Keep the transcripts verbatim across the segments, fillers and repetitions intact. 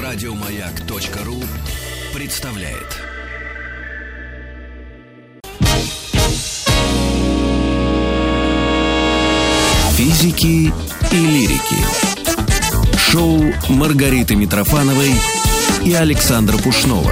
Радиомаяк.ру представляет. Физики и лирики. Шоу Маргариты Митрофановой и Александра Пушнова.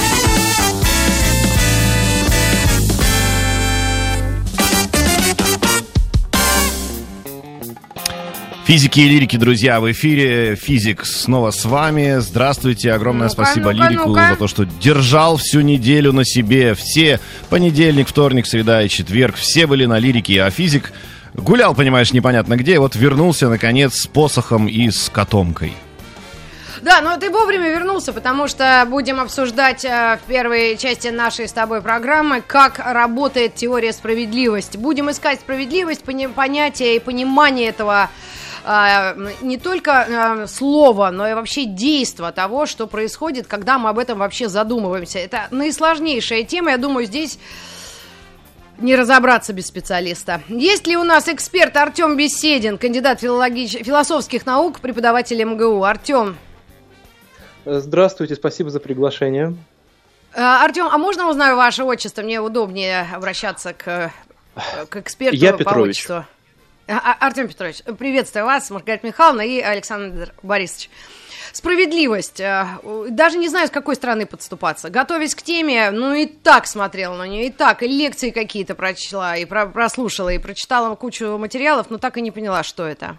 Физики и лирики, друзья, в эфире. Физик снова с вами. Здравствуйте. Огромное ну-ка, спасибо ну-ка, Лирику ну-ка. за то, что держал всю неделю на себе. Все понедельник, вторник, среда и четверг. Все были на лирике, а физик гулял, понимаешь, непонятно где. И вот вернулся, наконец, с посохом и с котомкой. Да, но ты вовремя вернулся, потому что будем обсуждать э, в первой части нашей с тобой программы, как работает теория справедливости. Будем искать справедливость, пони- понятие и понимание этого э, не только э, слова, но и вообще действа того, что происходит, когда мы об этом вообще задумываемся. Это наисложнейшая тема, я думаю, здесь не разобраться без специалиста. Есть ли у нас эксперт Артем Беседин, кандидат филологич... философских наук, преподаватель эм гэ у? Артем. Здравствуйте, спасибо за приглашение. Артем, а можно узнаю ваше отчество? Мне удобнее обращаться к, к эксперту Я по Петрович. отчеству. А, Артем Петрович, приветствую вас, Маргарита Михайловна и Александр Борисович. Справедливость. Даже не знаю, с какой стороны подступаться. Готовясь к теме, ну и так смотрела на нее, и так, и лекции какие-то прочла, и про- прослушала, и прочитала кучу материалов, но так и не поняла, что это.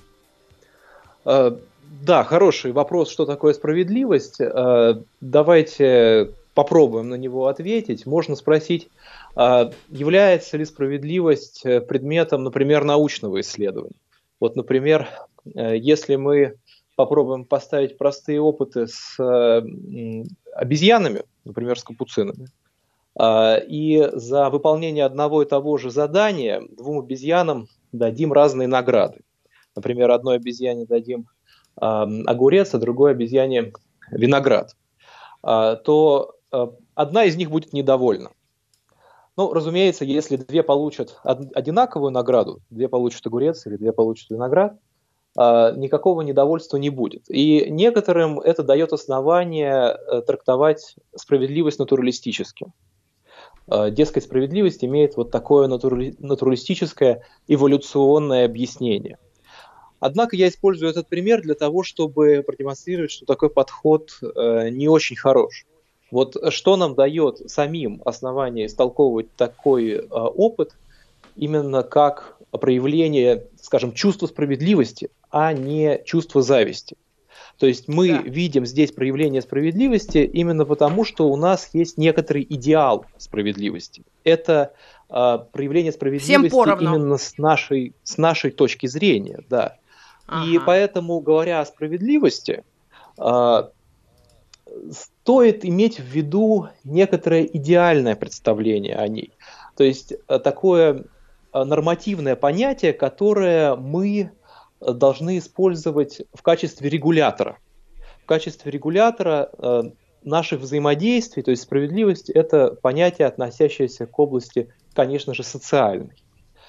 Да, хороший вопрос, что такое справедливость. Давайте попробуем на него ответить. Можно спросить, является ли справедливость предметом, например, научного исследования. Вот, например, если мы попробуем поставить простые опыты с обезьянами, например, с капуцинами, и за выполнение одного и того же задания двум обезьянам дадим разные награды. Например, одной обезьяне дадим огурец, а другой обезьяне виноград, то одна из них будет недовольна. Ну, разумеется, если две получат одинаковую награду, две получат огурец или две получат виноград, никакого недовольства не будет. И некоторым это дает основание трактовать справедливость натуралистически. Дескать, справедливость имеет вот такое натуралистическое эволюционное объяснение. Однако я использую этот пример для того, чтобы продемонстрировать, что такой подход э, не очень хорош. Вот что нам дает самим основание истолковывать такой э, опыт именно как проявление, скажем, чувства справедливости, а не чувства зависти. То есть мы да. видим здесь проявление справедливости именно потому, что у нас есть некоторый идеал справедливости. Это э, проявление справедливости именно с нашей, с нашей точки зрения, да. Ага. И поэтому, говоря о справедливости, э, стоит иметь в виду некоторое идеальное представление о ней. То есть э, такое э, нормативное понятие, которое мы должны использовать в качестве регулятора. В качестве регулятора э, наших взаимодействий, то есть справедливость – это понятие, относящееся к области, конечно же, социальной.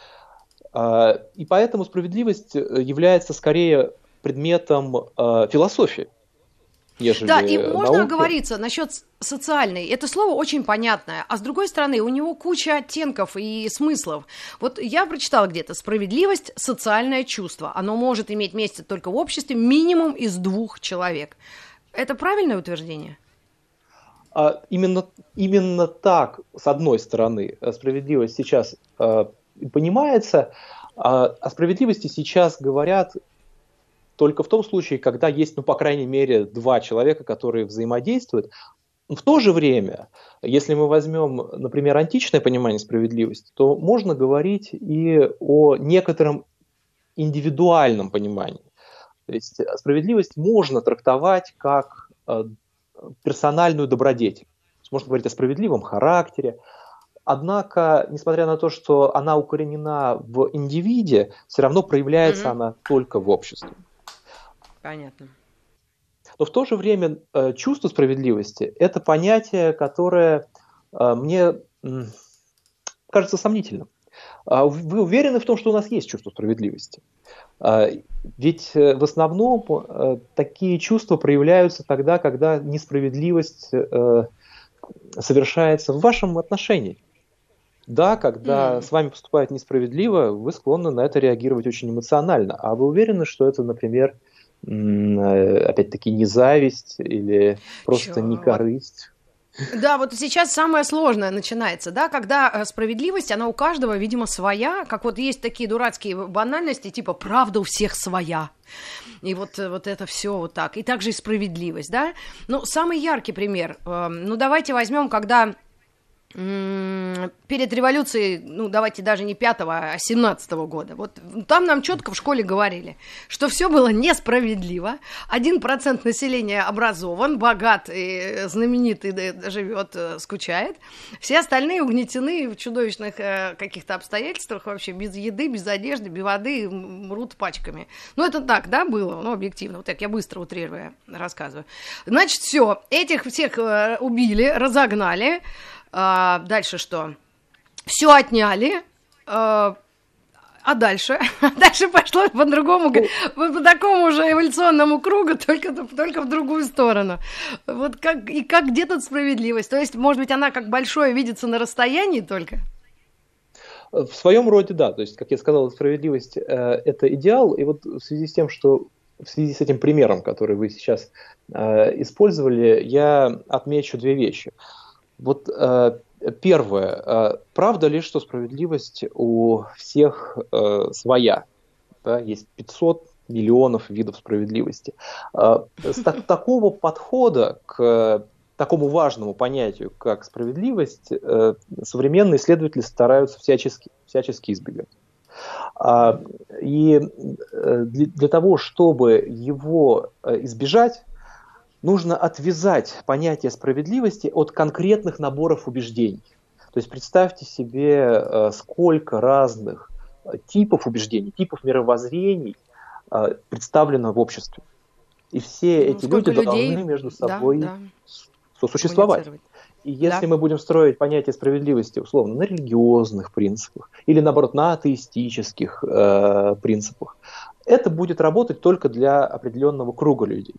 И поэтому справедливость является скорее предметом э, философии, ежели Да, и можно науки. оговориться насчет социальной. Это слово очень понятное, а с другой стороны, у него куча оттенков и смыслов. Вот я прочитала где-то: справедливость – социальное чувство. Оно может иметь место только в обществе минимум из двух человек. Это правильное утверждение? А именно, именно так, с одной стороны, справедливость сейчас э, понимается, а о справедливости сейчас говорят только в том случае, когда есть, ну, по крайней мере, два человека, которые взаимодействуют. В то же время, если мы возьмем, например, античное понимание справедливости, то можно говорить и о некотором индивидуальном понимании. То есть справедливость можно трактовать как персональную добродетель. Можно говорить о справедливом характере. Однако, несмотря на то, что она укоренена в индивиде, все равно проявляется mm-hmm. она только в обществе. Понятно. Но в то же время э, чувство справедливости – это понятие, которое э, мне э, кажется сомнительным. Вы уверены в том, что у нас есть чувство справедливости? Ведь в основном такие чувства проявляются тогда, когда несправедливость совершается в вашем отношении. Да, когда mm. с вами поступают несправедливо, вы склонны на это реагировать очень эмоционально. А вы уверены, что это, например, опять-таки не зависть или просто Чё? не корысть? Да, вот сейчас самое сложное начинается, да, когда справедливость, она у каждого, видимо, своя, как вот есть такие дурацкие банальности, типа «правда у всех своя». И вот, вот это все вот так. И также и справедливость, да. Ну, самый яркий пример. Ну, давайте возьмем, когда перед революцией, ну, давайте даже не пятого, а семнадцатого года, вот там нам четко в школе говорили, что все было несправедливо, один процент населения образован, богат и знаменитый живет, скучает, все остальные угнетены в чудовищных каких-то обстоятельствах, вообще без еды, без одежды, без воды, мрут пачками. Ну, это так, да, было, ну, объективно, вот так я быстро утрируя рассказываю. Значит, все, этих всех убили, разогнали. А, дальше что? Все отняли, а, а дальше? Дальше пошло по другому, по, по такому же эволюционному кругу, только, только в другую сторону. Вот как, и как, где тут справедливость? То есть, может быть, она как большое видится на расстоянии только? В своем роде, да. То есть, как я сказал, справедливость э, – это идеал. И вот в связи с тем, что в связи с этим примером, который вы сейчас э, использовали, я отмечу две вещи. Вот э, первое. Э, правда ли, что справедливость у всех э, своя? Да, есть пятьсот миллионов видов справедливости. Э, с так, такого подхода к такому важному понятию, как справедливость, э, современные исследователи стараются всячески, всячески избегать. А, и э, для, для того, чтобы его э, избежать, нужно отвязать понятие справедливости от конкретных наборов убеждений. То есть представьте себе, сколько разных типов убеждений, типов мировоззрений представлено в обществе. И все ну, эти люди людей должны между собой да, да. сосуществовать. И если да. мы будем строить понятие справедливости условно на религиозных принципах или, наоборот, на атеистических э, принципах, это будет работать только для определенного круга людей.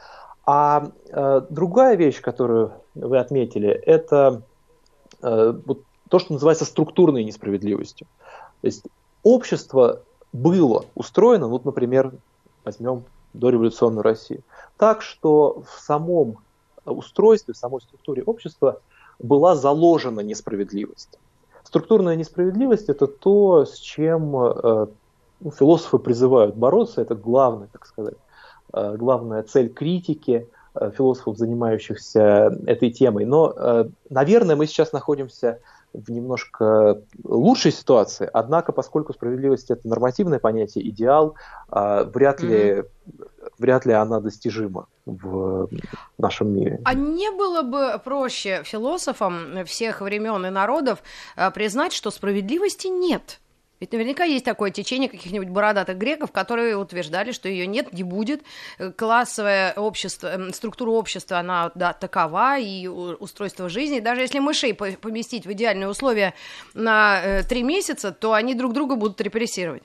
А э, другая вещь, которую вы отметили, это э, вот то, что называется структурной несправедливостью. То есть общество было устроено, вот, например, возьмем дореволюционную Россию, так, что в самом устройстве, в самой структуре общества была заложена несправедливость. Структурная несправедливость – это то, с чем э, ну, философы призывают бороться, это главное, так сказать. Главная цель критики философов, занимающихся этой темой. Но, наверное, мы сейчас находимся в немножко лучшей ситуации, однако, поскольку справедливость – это нормативное понятие, идеал, вряд ли, mm-hmm. вряд ли она достижима в нашем мире. А не было бы проще философам всех времен и народов признать, что справедливости нет? Ведь наверняка есть такое течение каких-нибудь бородатых греков, которые утверждали, что ее нет, не будет. Классовое общество, структура общества, она да, такова, и устройство жизни. Даже если мышей поместить в идеальные условия на три месяца, то они друг друга будут репрессировать.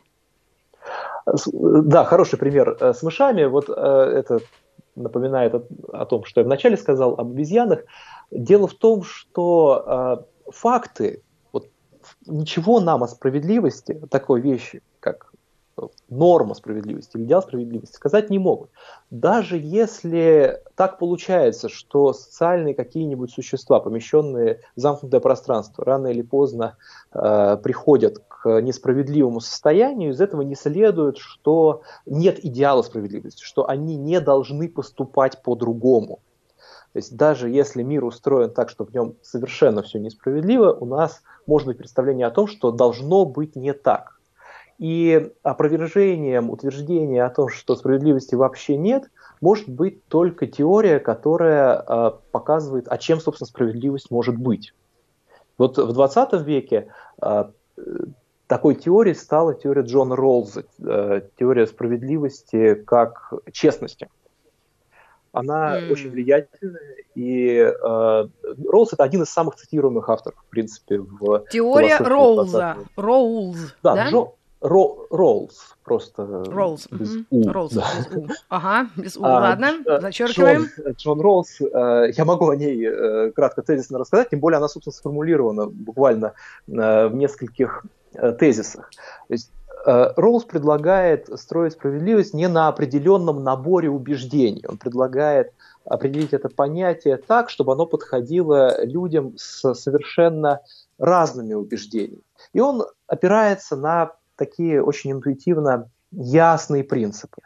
Да, хороший пример с мышами. Вот это напоминает о, о том, что я вначале сказал об обезьянах. Дело в том, что факты, ничего нам о справедливости, такой вещи, как норма справедливости или идеал справедливости, сказать не могут. Даже если так получается, что социальные какие-нибудь существа, помещенные в замкнутое пространство, рано или поздно э, приходят к несправедливому состоянию, из этого не следует, что нет идеала справедливости, что они не должны поступать по-другому. То есть даже если мир устроен так, что в нем совершенно все несправедливо, у нас может быть представление о том, что должно быть не так. И опровержением утверждения о том, что справедливости вообще нет, может быть только теория, которая э, показывает, а чем, собственно, справедливость может быть. Вот в двадцатом веке э, такой теорией стала теория Джона Роллза, э, теория справедливости как честности. Она Mm. очень влиятельная, и э, Роулс — это один из самых цитируемых авторов, в принципе, в Теория философии Роулза. двадцатого. Роулз, Да, да? Джо, Ро, Роулс, просто Роулз. без Мгм. У. Роулз, Да. без У. Ага, без У. А, Ладно, Дж- э, зачеркиваем. Джон, Джон Роулс, э, я могу о ней э, кратко тезисно рассказать, тем более она, собственно, сформулирована буквально э, в нескольких э, тезисах. То есть э, Роулс предлагает строить справедливость не на определенном наборе убеждений. Он предлагает определить это понятие так, чтобы оно подходило людям с совершенно разными убеждениями. И он опирается на такие очень интуитивно ясные принципы.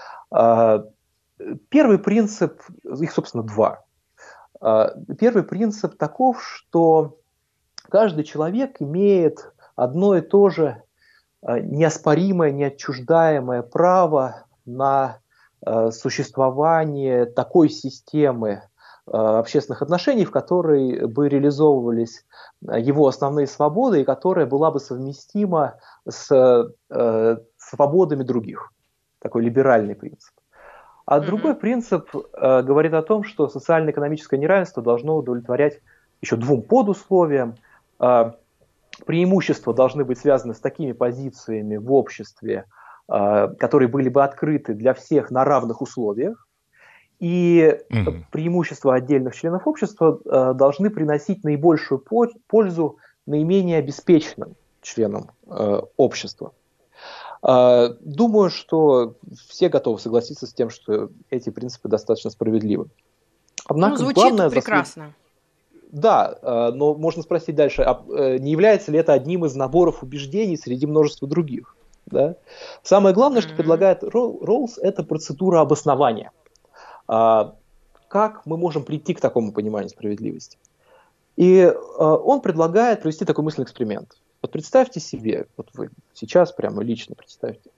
Первый принцип, их, собственно, два. Первый принцип таков, что каждый человек имеет одно и то же неоспоримое, неотчуждаемое право на существование такой системы общественных отношений, в которой бы реализовывались его основные свободы и которая была бы совместима с э, свободами других. Такой либеральный принцип. А mm-hmm. другой принцип э, говорит о том, что социально-экономическое неравенство должно удовлетворять еще двум подусловиям. Э, преимущества должны быть связаны с такими позициями в обществе, э, которые были бы открыты для всех на равных условиях. И mm-hmm. преимущества отдельных членов общества э, должны приносить наибольшую пользу наименее обеспеченным членам э, общества. Э, думаю, что все готовы согласиться с тем, что эти принципы достаточно справедливы. Однако, ну, звучит главное, прекрасно. Да, э, но можно спросить дальше, а э, не является ли это одним из наборов убеждений среди множества других? Да? Самое главное, mm-hmm. что предлагает Роулс, это процедура обоснования. Как мы можем прийти к такому пониманию справедливости? И он предлагает провести такой мысленный эксперимент. Вот представьте себе, вот вы сейчас прямо лично представьте,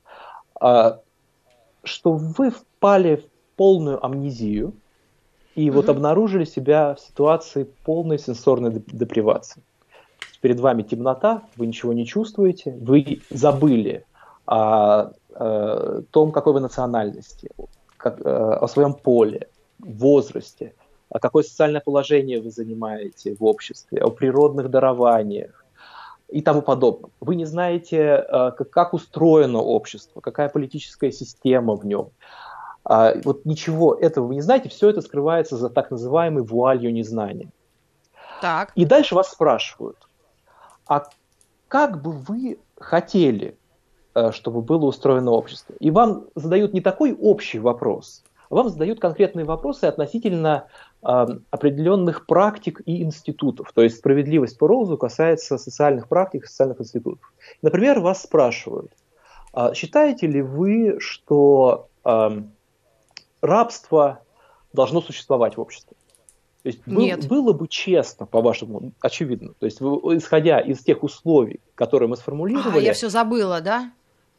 что вы впали в полную амнезию и mm-hmm. вот обнаружили себя в ситуации полной сенсорной депривации. Перед вами темнота, вы ничего не чувствуете, вы забыли о, о том, какой вы национальности, как, о своем поле, возрасте, а какое социальное положение вы занимаете в обществе, о природных дарованиях и тому подобное. Вы не знаете, как устроено общество, какая политическая система в нем. Вот ничего этого вы не знаете, все это скрывается за так называемой вуалью незнания. Так. И дальше вас спрашивают, а как бы вы хотели, чтобы было устроено общество? И вам задают не такой общий вопрос, а вам задают конкретные вопросы относительно э, определенных практик и институтов. То есть справедливость по Роузу касается социальных практик и социальных институтов. Например, вас спрашивают, э, считаете ли вы, что э, рабство должно существовать в обществе? То есть был, было бы честно, по-вашему, очевидно, то есть вы, исходя из тех условий, которые мы сформулировали... А, я все забыла, да?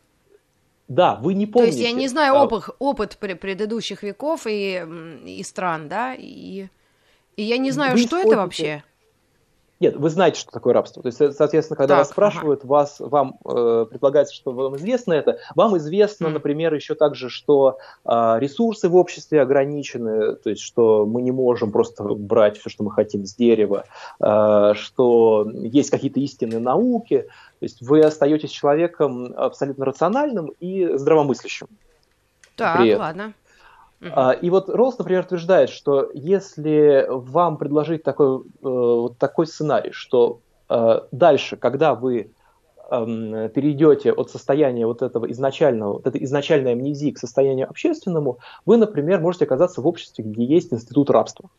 Да, вы не помните. То есть я не знаю опыт, опыт предыдущих веков и, и стран, да, и, и я не знаю, вы что исходите... это вообще. Нет, вы знаете, что такое рабство. То есть, соответственно, когда так, вас спрашивают, ага. вас, вам э, предлагается, что вам известно это. Вам известно, mm. например, еще также, что э, ресурсы в обществе ограничены, то есть, что мы не можем просто брать все, что мы хотим с дерева, э, что есть какие-то истинные науки. То есть вы остаетесь человеком абсолютно рациональным и здравомыслящим. Так, ладно. Uh-huh. И вот Роулс, например, утверждает, что если вам предложить такой, вот такой сценарий, что дальше, когда вы перейдете от состояния вот этого изначального, вот этой изначальной амнезии к состоянию общественному, вы, например, можете оказаться в обществе, где есть институт рабства.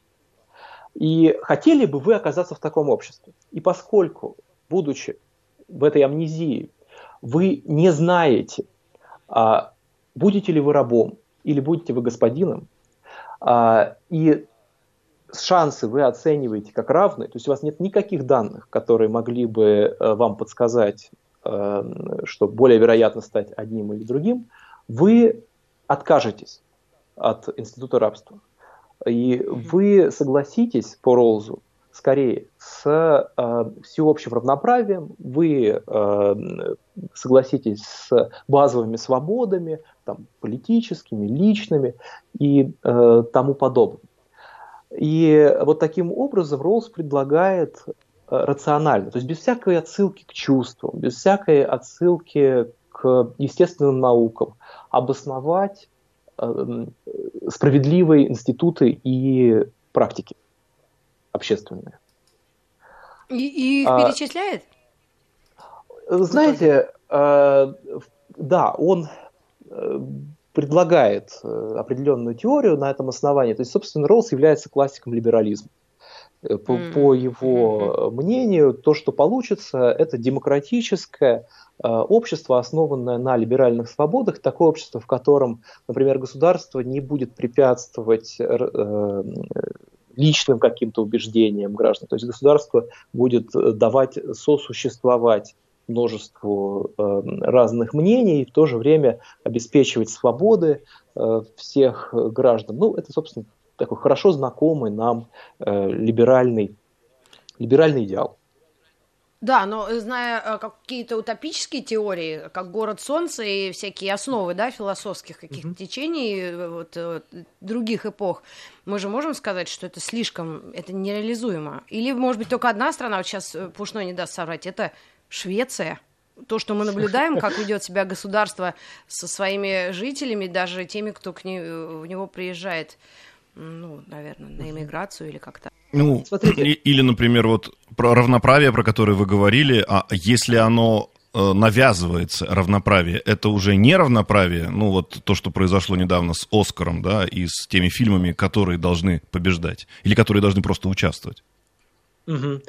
И хотели бы вы оказаться в таком обществе. И поскольку, будучи в этой амнезии, вы не знаете, будете ли вы рабом, или будете вы господином, и шансы вы оцениваете как равные, то есть у вас нет никаких данных, которые могли бы вам подсказать, что более вероятно стать одним или другим, вы откажетесь от института рабства. И вы согласитесь по Роулзу скорее с всеобщим равноправием, вы согласитесь, с базовыми свободами, там, политическими, личными и э, тому подобное. И вот таким образом Роллс предлагает э, рационально, то есть без всякой отсылки к чувствам, без всякой отсылки к естественным наукам, обосновать э, справедливые институты и практики общественные. И, и их а, перечисляет? Знаете, э, да, он э, предлагает э, определенную теорию на этом основании. То есть, собственно, Роллс является классиком либерализма. По, mm-hmm. по его mm-hmm. мнению, то, что получится, это демократическое э, общество, основанное на либеральных свободах, такое общество, в котором, например, государство не будет препятствовать э, личным каким-то убеждениям граждан. То есть государство будет давать сосуществовать множеству э, разных мнений и в то же время обеспечивать свободы э, всех граждан. Ну, это, собственно, такой хорошо знакомый нам э, либеральный, либеральный идеал. Да, но зная какие-то утопические теории, как «Город солнца» и всякие основы, да, философских каких-то mm-hmm. течений вот, других эпох, мы же можем сказать, что это слишком, это нереализуемо. Или, может быть, только одна страна, вот сейчас Пушной не даст соврать, это Швеция. То, что мы наблюдаем, как ведет себя государство со своими жителями, даже теми, кто к ней, в него приезжает, ну, наверное, на иммиграцию или как-то. Ну, и, или, например, вот про равноправие, про которое вы говорили, а если оно э, навязывается, равноправие, это уже не равноправие, ну, вот то, что произошло недавно с «Оскаром», да, и с теми фильмами, которые должны побеждать, или которые должны просто участвовать. Угу.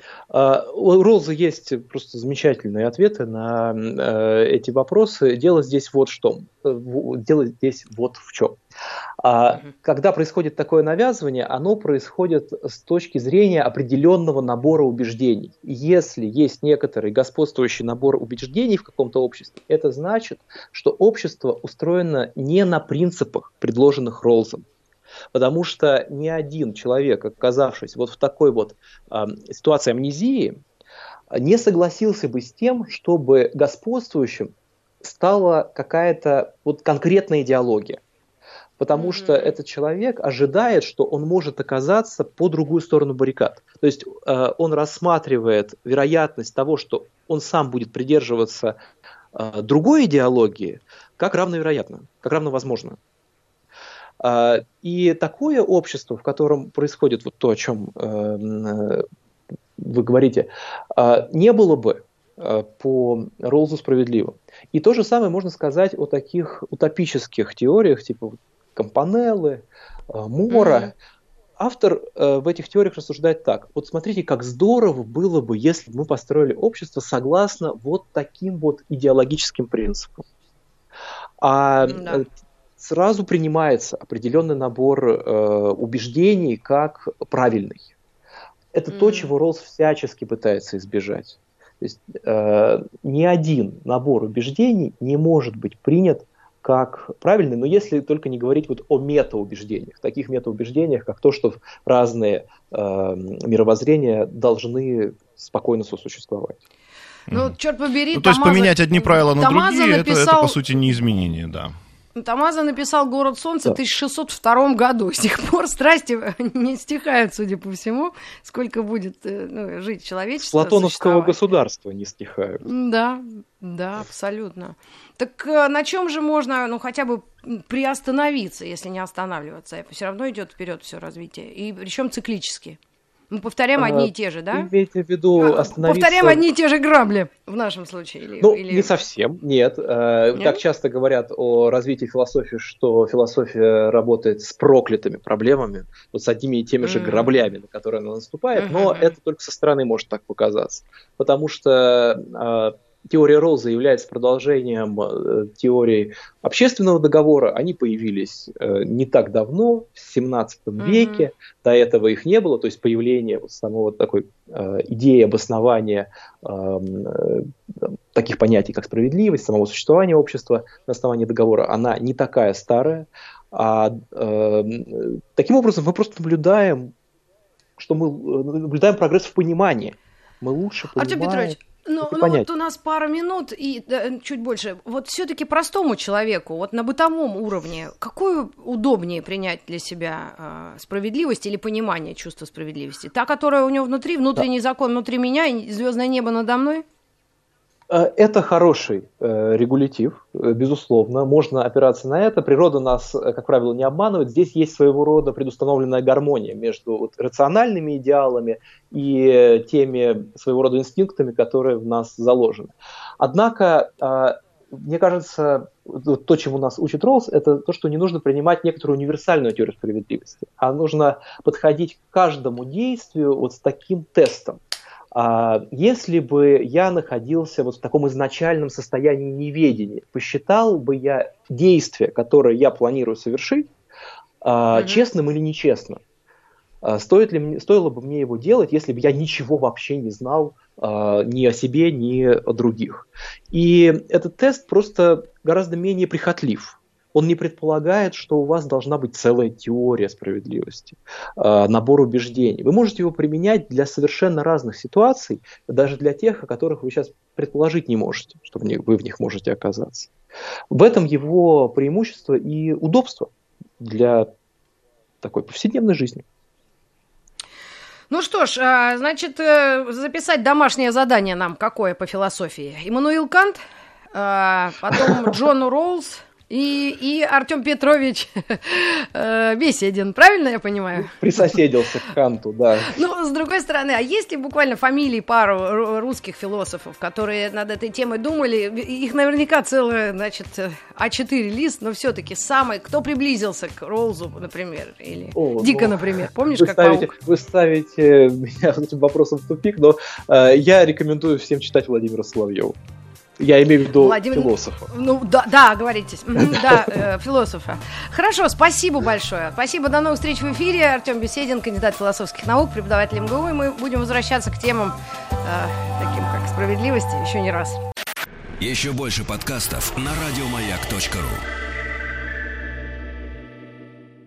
У Роллса есть просто замечательные ответы на э, эти вопросы. Дело здесь вот что. Дело здесь вот в чем. А, угу. Когда происходит такое навязывание, оно происходит с точки зрения определенного набора убеждений. Если есть некоторый господствующий набор убеждений в каком-то обществе, это значит, что общество устроено не на принципах, предложенных Роллсом. Потому что ни один человек, оказавшись вот в такой вот э, ситуации амнезии, не согласился бы с тем, чтобы господствующим стала какая-то вот конкретная идеология. Потому mm-hmm. что этот человек ожидает, что он может оказаться по другую сторону баррикад. То есть э, он рассматривает вероятность того, что он сам будет придерживаться э, другой идеологии, как равновероятно, как равновозможно. И такое общество, в котором происходит вот то, о чем вы говорите, не было бы по Роллсу справедливым. И то же самое можно сказать о таких утопических теориях, типа Кампанеллы, Мора. Mm-hmm. Автор в этих теориях рассуждает так. Вот смотрите, как здорово было бы, если бы мы построили общество согласно вот таким вот идеологическим принципам. А mm-hmm. сразу принимается определенный набор э, убеждений как правильный. Это mm-hmm. то, чего Роллс всячески пытается избежать. То есть э, ни один набор убеждений не может быть принят как правильный, но если только не говорить вот о метаубеждениях, таких метаубеждениях, как то, что разные э, мировоззрения должны спокойно сосуществовать. Ну, mm-hmm. черт побери, ну, то есть поменять одни правила на Томазо другие, написал... это, это, по сути, не изменение, да. Томазо написал «Город солнца» в тысяча шестьсот втором году. С тех пор страсти не стихают, судя по всему, сколько будет ну, жить человечество. С платоновского государства не стихают. Да, да, абсолютно. Так на чем же можно, ну, хотя бы приостановиться, если не останавливаться? Все равно идет вперед все развитие, и причем циклически. Мы повторяем одни и те же, да? Вы имеете в виду остановиться... Повторяем одни и те же грабли в нашем случае? Или, ну, или... не совсем, нет. нет. Так часто говорят о развитии философии, что философия работает с проклятыми проблемами, вот с одними и теми же mm. граблями, на которые она наступает, mm-hmm. но это только со стороны может так показаться. Потому что... Теория Роллса является продолжением э, теории общественного договора. Они появились э, не так давно, в семнадцатом mm-hmm. веке. До этого их не было. То есть появление вот самого такой э, идеи обоснования э, э, таких понятий, как справедливость, самого существования общества на основании договора, она не такая старая. А, э, таким образом, мы просто наблюдаем, что мы наблюдаем прогресс в понимании. Мы лучше понимаем... Артем Петрович, Ну, ну вот у нас пара минут и да, чуть больше. Вот все-таки простому человеку, вот на бытовом уровне, какую удобнее принять для себя э, справедливость или понимание чувства справедливости? Та, которая у него внутри, внутренний да. закон внутри меня, и звездное небо надо мной? Это хороший э, регулятив, э, безусловно. Можно опираться на это. Природа нас, как правило, не обманывает. Здесь есть своего рода предустановленная гармония между вот, рациональными идеалами и теми своего рода инстинктами, которые в нас заложены. Однако, э, мне кажется, вот то, чему нас учит Роллс, это то, что не нужно принимать некоторую универсальную теорию справедливости, а нужно подходить к каждому действию вот с таким тестом. Если бы я находился вот в таком изначальном состоянии неведения, посчитал бы я действие, которое я планирую совершить, mm-hmm. честным или нечестным? Стоит ли, стоило бы мне его делать, если бы я ничего вообще не знал ни о себе, ни о других? И этот тест просто гораздо менее прихотлив. Он не предполагает, что у вас должна быть целая теория справедливости, набор убеждений. Вы можете его применять для совершенно разных ситуаций, даже для тех, о которых вы сейчас предположить не можете, что вы в них можете оказаться. В этом его преимущество и удобство для такой повседневной жизни. Ну что ж, значит, записать домашнее задание нам какое по философии? Иммануил Кант, потом Джон Роллс, И, и Артем Петрович э, Беседин, правильно я понимаю? Присоседился к Канту, да. Ну, с другой стороны, а есть ли буквально фамилии пару русских философов, которые над этой темой думали? Их наверняка целый, значит, а четыре лист, но все-таки самый, кто приблизился к Роллсу, например, или О, Дика, ну, например, помнишь, вы как ставите, паук? Вы ставите меня с этим вопросом в тупик, но э, я рекомендую всем читать Владимира Соловьева. Я имею в виду Владимир... философа. Ну, да, да, говорите. Да, э, философа. Хорошо, спасибо большое. Спасибо, до новых встреч в эфире. Артем Беседин, кандидат философских наук, преподаватель эм гэ у. И мы будем возвращаться к темам, э, таким как справедливость, еще не раз. Еще больше подкастов на радиомаяк точка ру.